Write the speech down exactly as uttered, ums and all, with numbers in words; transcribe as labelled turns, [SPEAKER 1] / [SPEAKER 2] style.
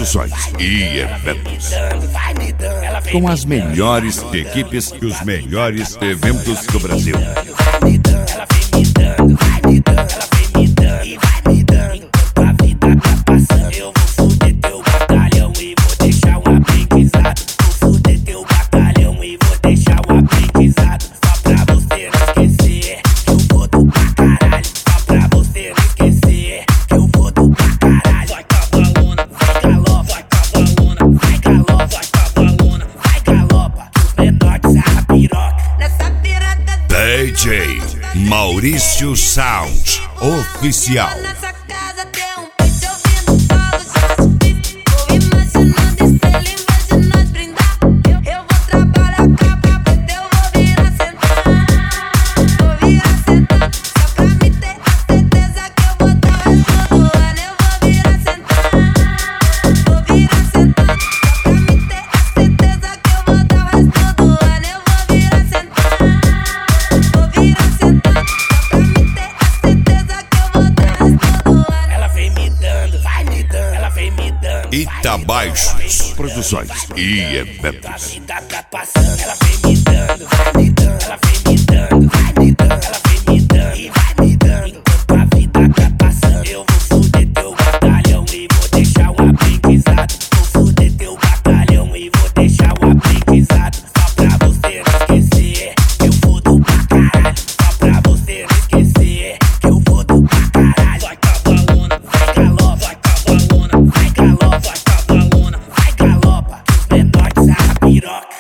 [SPEAKER 1] Produções e eventos. Com as melhores equipes e os melhores eventos do Brasil.
[SPEAKER 2] Vai me dando, ela vem me dando, vai me dando, ela vem me dando e vai me dando. Enquanto a vida tá passando, eu vou fuder teu batalhão e vou deixar um aprendizado. Vou fuder teu batalhão e vou deixar um aprendizado. Só pra você não esquecer que eu vou do pra caralho. Só pra você não esquecer que eu vou do pra caralho. Vai cavalona, vai galopa, vai cavalona, vai galopa, vai cavalona, vai galopa. Que os menores sarra piroca. Nessa pirata
[SPEAKER 1] D J Maurício Sound Oficial.
[SPEAKER 3] Nessa casa tem um pitch ouvindo fogos de artifício. Vou imaginando estrela em vez de nós brindar. Eu, eu vou trabalhar pra preta, eu vou virar sentar. Vou virar sentar, só pra me ter a certeza que eu vou dar o resto do ano. Eu vou virar sentar, vou virar sentar, só pra me ter a certeza que eu vou dar o resto do ano. Eu vou virar sentar, vou virar sentar, só pra me ter a certeza que eu vou dar o resto do ano.
[SPEAKER 2] ela vem me dando, vai me dando, ela vem me dando.
[SPEAKER 1] Itabaixos Produções e
[SPEAKER 2] A
[SPEAKER 1] eventos.
[SPEAKER 2] vida tá passando, ela vem me dando, vai me dando, ela vem me dando.